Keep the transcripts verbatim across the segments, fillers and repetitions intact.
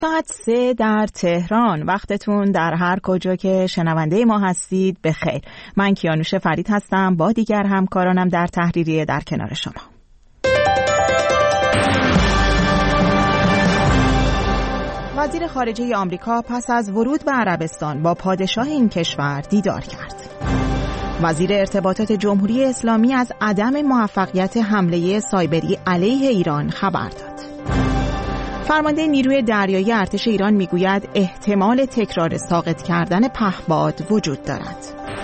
ساعت سه در تهران. وقتتون در هر کجا که شنونده ما هستید بخیر. من کیانوش فرید هستم، با دیگر همکارانم در تحریریه در کنار شما. وزیر خارجه آمریکا پس از ورود به عربستان با پادشاه این کشور دیدار کرد. وزیر ارتباطات جمهوری اسلامی از عدم موفقیت حمله سایبری علیه ایران خبر داد. فرمانده نیروی دریایی ارتش ایران میگوید احتمال تکرار ساقط کردن پهپاد وجود دارد.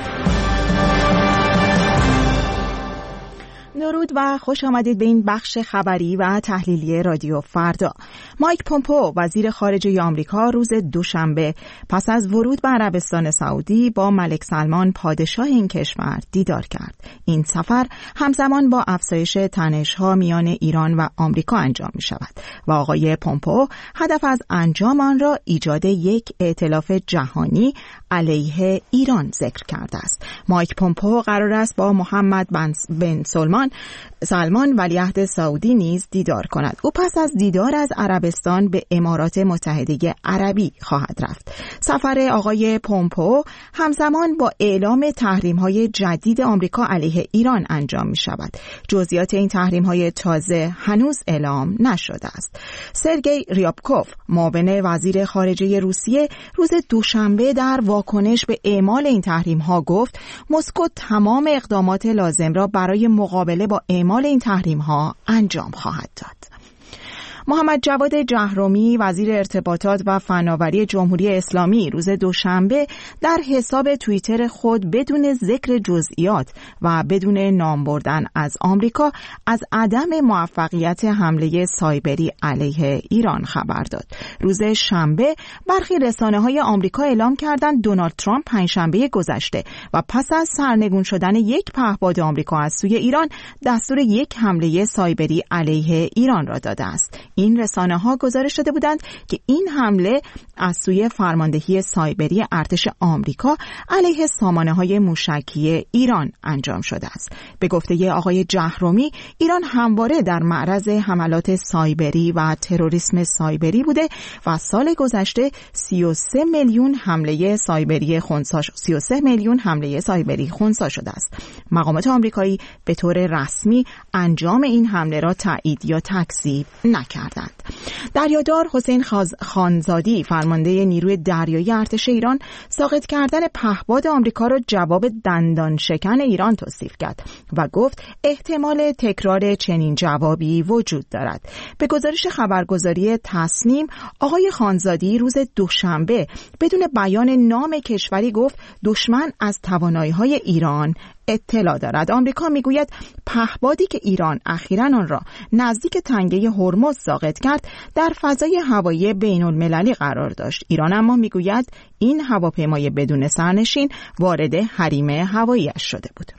درود و خوش آمدید به این بخش خبری و تحلیلی رادیو فردا. مایک پومپئو وزیر خارجه آمریکا روز دوشنبه پس از ورود به عربستان سعودی با ملک سلمان پادشاه این کشور دیدار کرد. این سفر همزمان با افزایش تنش‌ها میان ایران و آمریکا انجام می شود و آقای پومپئو هدف از انجام آن را ایجاد یک ائتلاف جهانی علیه ایران ذکر کرده است. مایک پومپئو قرار است با محمد بن سلمان سلمان ولیعهد سعودی نیز دیدار کند. او پس از دیدار از عربستان به امارات متحده عربی خواهد رفت. سفر آقای پومپئو همزمان با اعلام تحریم‌های جدید آمریکا علیه ایران انجام می شود. جزئیات این تحریم‌های تازه هنوز اعلام نشده است. سرگئی ریابکوف معاون وزیر خارجه روسیه روز دوشنبه در واکنش به اعمال این تحریم‌ها گفت مسکو تمام اقدامات لازم را برای مقابله با اعمال این تحریم‌ها انجام خواهد داد. محمد جواد جهرومی وزیر ارتباطات و فناوری جمهوری اسلامی روز دوشنبه در حساب توییتر خود بدون ذکر جزئیات و بدون نام بردن از آمریکا از عدم موفقیت حمله سایبری علیه ایران خبر داد. روز شنبه برخی رسانه‌های آمریکا اعلام کردند دونالد ترامپ پنجشنبه گذشته و پس از سرنگون شدن یک پهپاد آمریکا از سوی ایران دستور یک حمله سایبری علیه ایران را داده است. این رسانه‌ها گزارش داده بودند که این حمله از سوی فرماندهی سایبری ارتش آمریکا علیه سامانه‌های موشکی ایران انجام شده است. به گفته آقای جهرومی ایران همواره در معرض حملات سایبری و تروریسم سایبری بوده و سال گذشته سی و سه میلیون حمله سایبری خنثی سی و سه میلیون حمله سایبری خنثی شده است. مقامات آمریکایی به طور رسمی انجام این حمله را تایید یا تکذیب نکردند. دریادار حسین خانزادی فرمانده نیروی دریایی ارتش ایران ساقط کردن پهپاد آمریکا را جواب دندان شکن ایران توصیف کرد و گفت احتمال تکرار چنین جوابی وجود دارد. به گزارش خبرگزاری تصنیم آقای خانزادی روز دوشنبه بدون بیان نام کشوری گفت دشمن از توانایی‌های ایران اطلاع دارد. آمریکا میگوید پهپادی که ایران اخیراً آن را نزدیک تنگه هرمز ساقط کرد در فضای هوایی بین المللی قرار داشت. ایران اما میگوید این هواپیمای بدون سرنشین وارد حریم هوایی‌اش شده بود.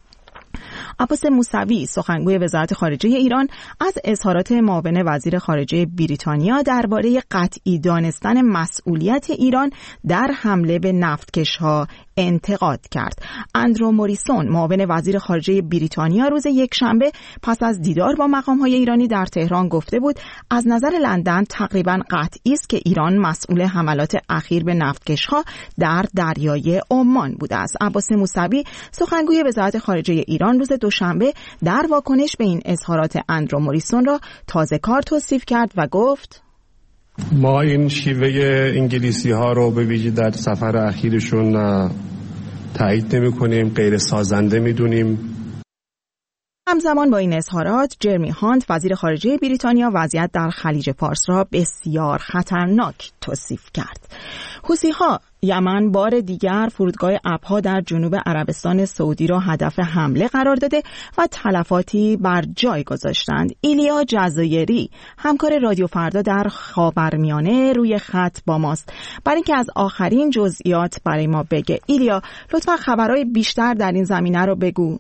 عباس موسوی سخنگوی وزارت خارجه ایران از اظهارات معاون وزیر خارجه بریتانیا درباره قطعی دانستن مسئولیت ایران در حمله به نفتکش‌ها انتقاد کرد. اندرو موریسون معاون وزیر خارجه بریتانیا روز یکشنبه پس از دیدار با مقام‌های ایرانی در تهران گفته بود از نظر لندن تقریباً قطعی است که ایران مسئول حملات اخیر به نفتکش‌ها در دریای عمان بوده است. عباس موسوی سخنگوی وزارت خارجه ایران روز دوشنبه در واکنش به این اظهارات اندرو موریسون را تازه‌کار توصیف کرد و گفت ما این شیوه انگلیسی ها رو به ویژه در سفر اخیرشون تایید نمی کنیم، غیر سازنده می دونیم. همزمان با این اظهارات جرمی هانت وزیر خارجه بریتانیا وضعیت در خلیج فارس را بسیار خطرناک توصیف کرد. حوثی‌ها یمن بار دیگر فرودگاه ابها در جنوب عربستان سعودی را هدف حمله قرار داده و تلفاتی بر جای گذاشتند. ایلیا جزایری همکار رادیو فردا در خاورمیانه روی خط با ماست برای اینکه از آخرین جزئیات برای ما بگه. ایلیا لطفا خبرهای بیشتر در این زمینه رو بگو.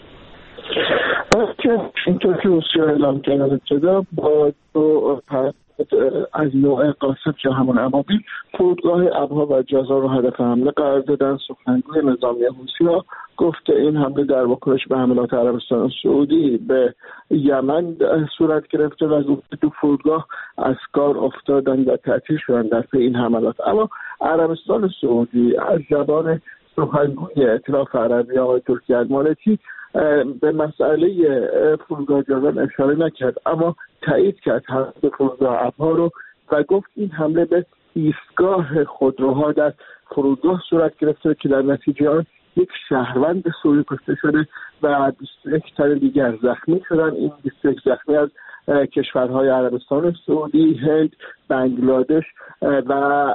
اینطور که روسیه اعلام کرده ابتدا با دو از نوع قاصف یا همون ابابیل فرودگاه ابها و جازا رو هدف حمله قرار دادن. سخنگوی نظامی حوثی‌ها گفت این حمله در واکنش به حملات عربستان سعودی به یمن صورت گرفته و گفت دو فرودگاه از کار افتادن و تعطیل شدن در پی این حملات. اما عربستان سعودی از زبان سخنگوی ائتلاف عربی آقای ترکی المالکی به مسئله فرودگاه جازان اشاره نکرد، اما تایید کرد حمله به فرودگاه ابها رو و گفت این حمله به ایستگاه خودروها در فرودگاه صورت گرفته که در نتیجه آن یک شهروند سوری کشته شده و بیست و یک تن دیگر زخمی شدن. این بیست و یک زخمی از کشورهای عربستان سعودی، هند، بنگلادش و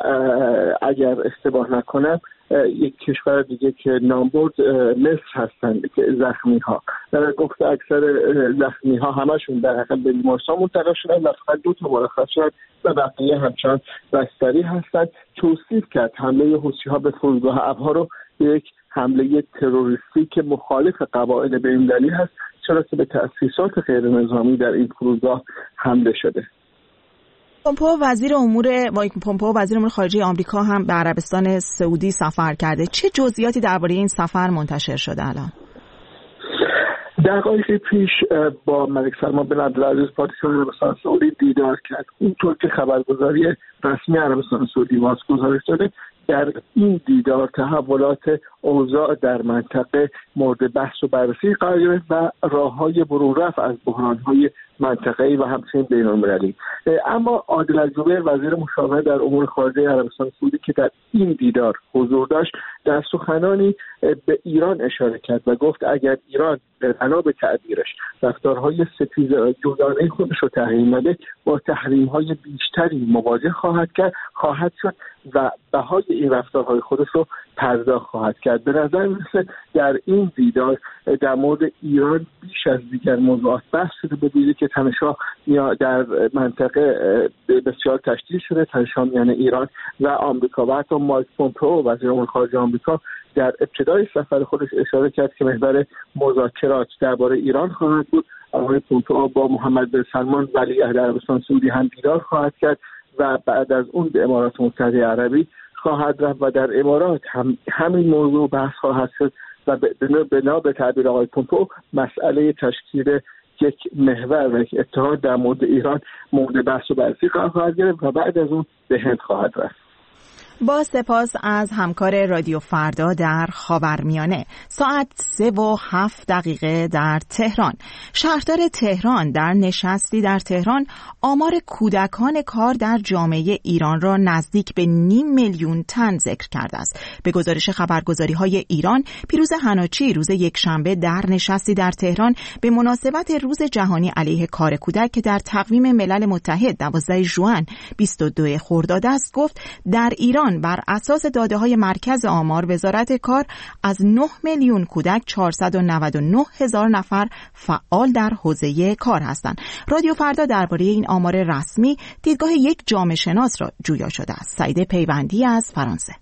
اگر اشتباه نکنم یک کشور دیگه که نام برد مصر هستند که زخمی ها گفته اکثر زخمی ها همشون در حقیقت به بیمارستان منتقل شدن و فقط دو تا مرخص شدن و بقیه همچنان بستری هستند. توصیف کرد حمله حوثی‌ها به فرودگاه ابها رو یک حمله تروریستی که مخالف قواعد بین‌المللی هست، چرا که به تأسیسات غیر نظامی در این فرودگاه حمله شده. پومپو وزیر امور مایک پومپو وزیر امور خارجه آمریکا هم به عربستان سعودی سفر کرده. چه جزئیاتی درباره این سفر منتشر شده الان؟ دقایقی پیش با ملک سلمان بن عبدالعزیز پادشاه عربستان سعودی دیدار کرد. اونطور که خبرگزاری رسمی عربستان سعودی واس گزارش داده، در این دیدار تحولات اوضاع در منطقه مورد بحث و بررسی قرار گرفت و راه‌های برون‌رفع از بحران‌های منطقه‌ای و همچنین بین‌المللی. اما عادل الجبیر وزیر مشاور در امور خارجه عربستان سعودی که در این دیدار حضور داشت، در سخنانی به ایران اشاره کرد و گفت اگر ایران بنا به تعبیرش رفتارهای ستیز جدانه خودش رو تحریم نده، با تحریم‌های بیشتری مواجه خواهد کرد خواهد شد و بهای این رفتارهای خودش رو پرداخت خواهد کرد. به نظر میرسه در این دیدار در مورد ایران بیش از دیگر موضوعات بحث شده، به ویژه که تنش‌ها در منطقه بسیار تشدید شده، تنش‌ها میان ایران و آمریکا و حتی مایک پومپو وزیر امور خارجه آمریکا در ابتدای سفر خودش اشاره کرد که محور مذاکرات درباره ایران خواهد بود. آقای پومپو با محمد بن سلمان ولیعهد عربستان سعودی هم دیدار خواهد کرد و بعد از اون به امارات متحده عربی خواهد رفت و در امارات هم همین موضوع بحث خواهد شد و بنا به تعبیر آقای پومپو مسئله تشکیل یک محور و یک اتحاد در مورد ایران مورد بحث و بررسی خواهد گرفت و بعد از اون به هند خواهد رفت. با سپاس از همکار رادیو فردا در خاورمیانه. ساعت سه و هفت دقیقه در تهران. شهردار تهران در نشستی در تهران آمار کودکان کار در جامعه ایران را نزدیک به نیم میلیون تن ذکر کرده است. به گزارش خبرگزاری‌های ایران، پیروز حناچی روز یکشنبه در نشستی در تهران به مناسبت روز جهانی علیه کار کودک که در تقویم ملل متحد دوازده ژوئن بیست و دو خرداد است گفت در ایران بر اساس داده‌های مرکز آمار وزارت کار از نه میلیون کودک چهارصد و نود و نه هزار نفر فعال در حوزه کار هستند. رادیو فردا درباره این آمار رسمی دیدگاه یک جامعه شناس را جویا شده است. سعید پیوندی از فرانسه.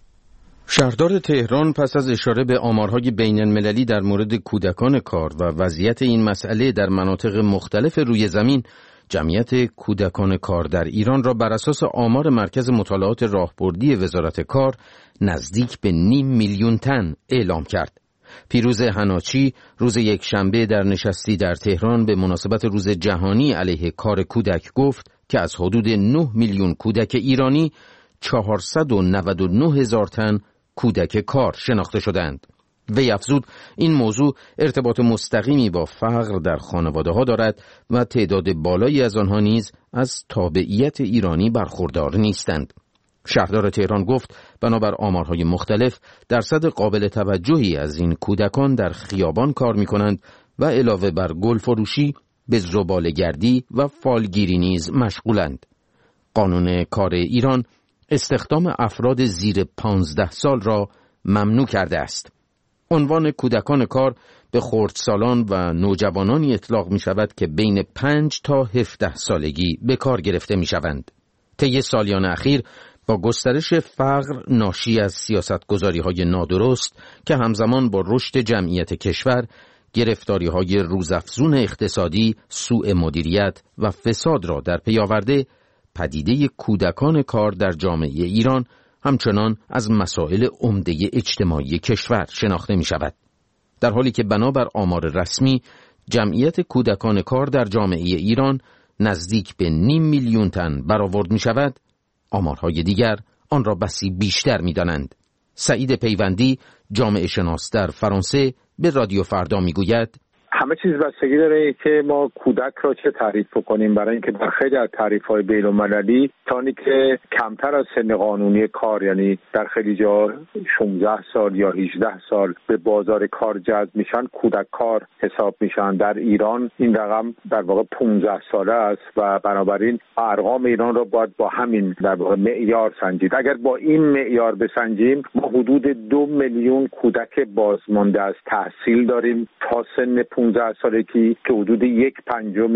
شهردار تهران پس از اشاره به آمارهای بین‌المللی در مورد کودکان کار و وضعیت این مسئله در مناطق مختلف روی زمین، جمعیت کودکان کار در ایران را بر اساس آمار مرکز مطالعات راهبردی وزارت کار نزدیک به نیم میلیون تن اعلام کرد. پیروز حناچی روز یکشنبه در نشستی در تهران به مناسبت روز جهانی علیه کار کودک گفت که از حدود نه میلیون کودک ایرانی چهارصد و نود و نه هزار تن کودک کار شناخته شدند. وی افزود این موضوع ارتباط مستقیمی با فقر در خانواده ها دارد و تعداد بالایی از آنها نیز از تابعیت ایرانی برخوردار نیستند. شهردار تهران گفت بنابر آمارهای مختلف درصد قابل توجهی از این کودکان در خیابان کار می کنند و علاوه بر گل فروشی به زباله‌گردی و فالگیری نیز مشغولند. قانون کار ایران استخدام افراد زیر پانزده سال را ممنوع کرده است. عنوان کودکان کار به خردسالان و نوجوانانی اطلاق می شود که بین پنج تا هفده سالگی به کار گرفته می شوند. طی سالیان اخیر با گسترش فقر ناشی از سیاستگذاری‌های نادرست که همزمان با رشد جمعیت کشور، گرفتاری‌های روزافزون اقتصادی، سوء مدیریت و فساد را در پی آورده، پدیده کودکان کار در جامعه ایران همچنان از مسائل عمده اجتماعی کشور شناخته می شود. در حالی که بنابر آمار رسمی جمعیت کودکان کار در جامعه ایران نزدیک به نیم میلیون تن برآورد می شود، آمارهای دیگر آن را بسی بیشتر می دانند. سعید پیوندی، جامعه شناس در فرانسه، به رادیو فردا می گوید همه چیز بستگی داره که ما کودک را چه تعریف بکنیم، برای اینکه در خیلی از تعریف‌های بین‌المللی تانی که کمتر از سن قانونی کار، یعنی در خیلی جا شانزده سال یا هجده سال به بازار کار جذب میشن، کودک کار حساب میشن. در ایران این رقم در واقع پانزده ساله است و بنابراین ارقام ایران را باید با همین در واقع معیار سنجید. اگر با این معیار بسنجیم، ما حدود دو میلیون کودک بازمانده از تحصیل داریم تا سن پانزده سالگی که حدود یک پنجم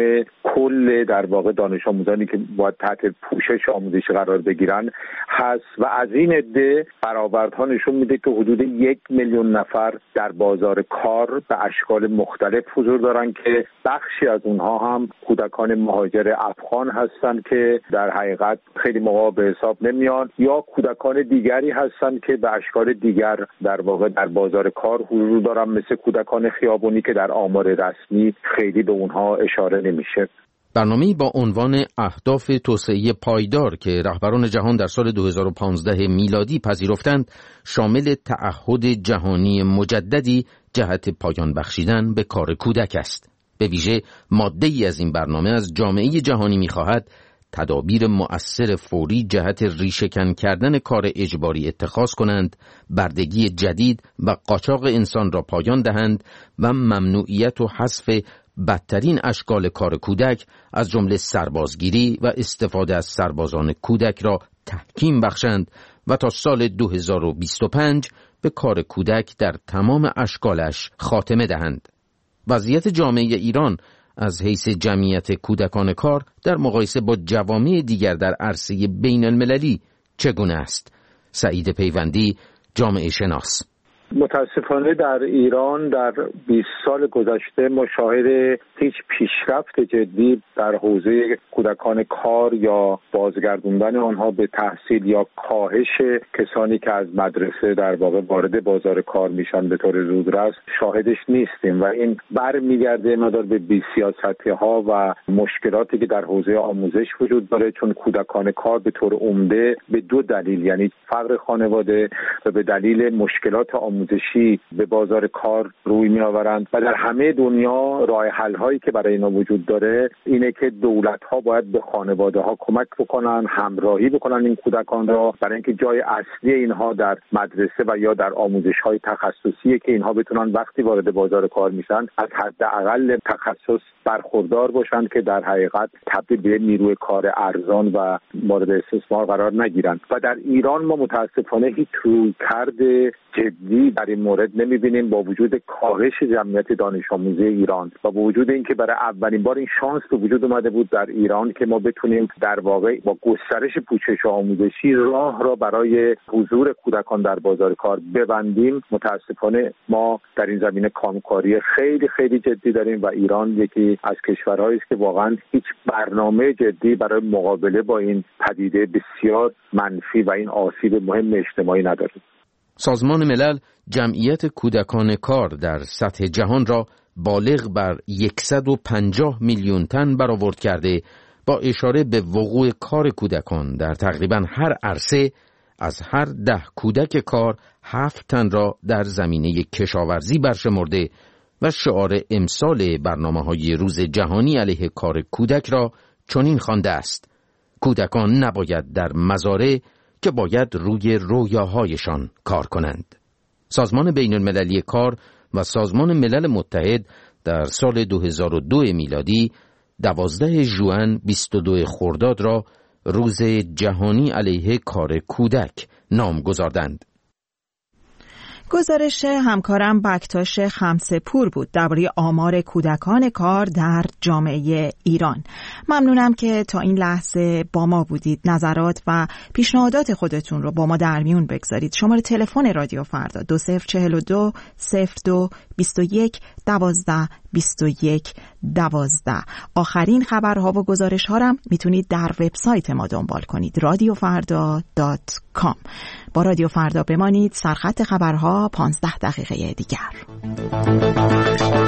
کل در واقع دانش آموزانی که باید تحت پوشش آموزشی قرار بگیرن هست و از این عده برآوردها نشون میده که حدود یک میلیون نفر در بازار کار به اشکال مختلف حضور دارن که بخشی از اونها هم کودکان مهاجر افغان هستن که در حقیقت خیلی موقع به حساب نمیان، یا کودکان دیگری هستن که به اشکال دیگر در واقع در بازار کار حضور دارن، مثل کودکان خیابانی که در آمار رسمی خیلی به اونها اشاره نمیشه. برنامه‌ای با عنوان اهداف توسعه پایدار که رهبران جهان در سال دو هزار و پانزده میلادی پذیرفتند، شامل تعهد جهانی مجددی جهت پایان بخشیدن به کار کودک است. به ویژه ماده‌ای از این برنامه از جامعه جهانی می‌خواهد تدابیر مؤثر فوری جهت ریشه‌کن کردن کار اجباری اتخاذ کنند، بردگی جدید و قاچاق انسان را پایان دهند و ممنوعیت و حذف بدترین اشکال کار کودک از جمله سربازگیری و استفاده از سربازان کودک را تحکیم بخشند و تا سال دو هزار و بیست و پنج به کار کودک در تمام اشکالش خاتمه دهند. وضعیت جامعه ایران از حیث جمعیت کودکان کار در مقایسه با جوامع دیگر در عرصه بین المللی چگونه است؟ سعید پیوندی، جامعه شناس: متاسفانه در ایران در بیست سال گذشته ما شاهد هیچ پیشرفت جدی در حوزه کودکان کار یا بازگردوندن آنها به تحصیل یا کاهش کسانی که از مدرسه در واقع وارد بازار کار میشن به طور زودرس شاهدش نیستیم و این برمیگرده مدار به بی‌سیاستی‌ها و مشکلاتی که در حوزه آموزش وجود داره، چون کودکان کار به طور عمده به دو دلیل، یعنی فقر خانواده و به دلیل مشکلات آموزشی به بازار کار روی می آورند و در همه دنیا راه حل هایی که برای اینا وجود داره اینه که دولت ها باید به خانواده ها کمک بکنن، همراهی بکنن این کودکان را، برای اینکه جای اصلی اینها در مدرسه و یا در آموزش های تخصصیه که اینها بتونن وقتی وارد بازار کار میشن از حداقل تخصص برخوردار باشند که در حقیقت تبدیل به نیروی کار ارزان و مورد استثمار قرار نگیرن. و در ایران ما متاسفانه هیچ رویکرد جدی در این مورد نمی‌بینیم، با وجود کاهش جمعیت دانش آموزی ایران و با وجود اینکه برای اولین بار این شانس به وجود اومده بود در ایران که ما بتونیم در واقع با گسترش پوشش آموزشی راه را برای حضور کودکان در بازار کار ببندیم، متاسفانه ما در این زمینه کامکاری خیلی خیلی جدی داریم و ایران یکی از کشورهایی است که واقعا هیچ برنامه جدی برای مقابله با این پدیده بسیار منفی و این آسیب مهم اجتماعی نداره. سازمان ملل جمعیت کودکان کار در سطح جهان را بالغ بر صد و پنجاه میلیون تن برآورد کرده، با اشاره به وقوع کار کودکان در تقریباً هر عرصه از هر ده کودک کار هفت تن را در زمینه کشاورزی برشمرده و شعار امسال برنامه‌های روز جهانی علیه کار کودک را چنین خوانده است: کودکان نباید در مزارع که باید روی رویاهایشان کار کنند. سازمان بین المللی کار و سازمان ملل متحد در سال دو هزار و دو میلادی دوازده ژوئن بیست و دو خرداد را روز جهانی علیه کار کودک نام گذاردند. گزارش همکارم بکتاش خمسه‌پور بود درباره آمار کودکان کار در جامعه ایران. ممنونم که تا این لحظه با ما بودید. نظرات و پیشنهادات خودتون رو با ما در میون بگذارید. شماره تلفن رادیو فردا دو صفر چهل و دو صفر دو بیست و یک دوازده بیست و یک دوازده. آخرین خبرها و گزارش ها هم میتونید در وبسایت ما دنبال کنید رادیو فردا دات کام. با رادیو فردا بمانید. سرخط خبرها پانزده دقیقه دیگر.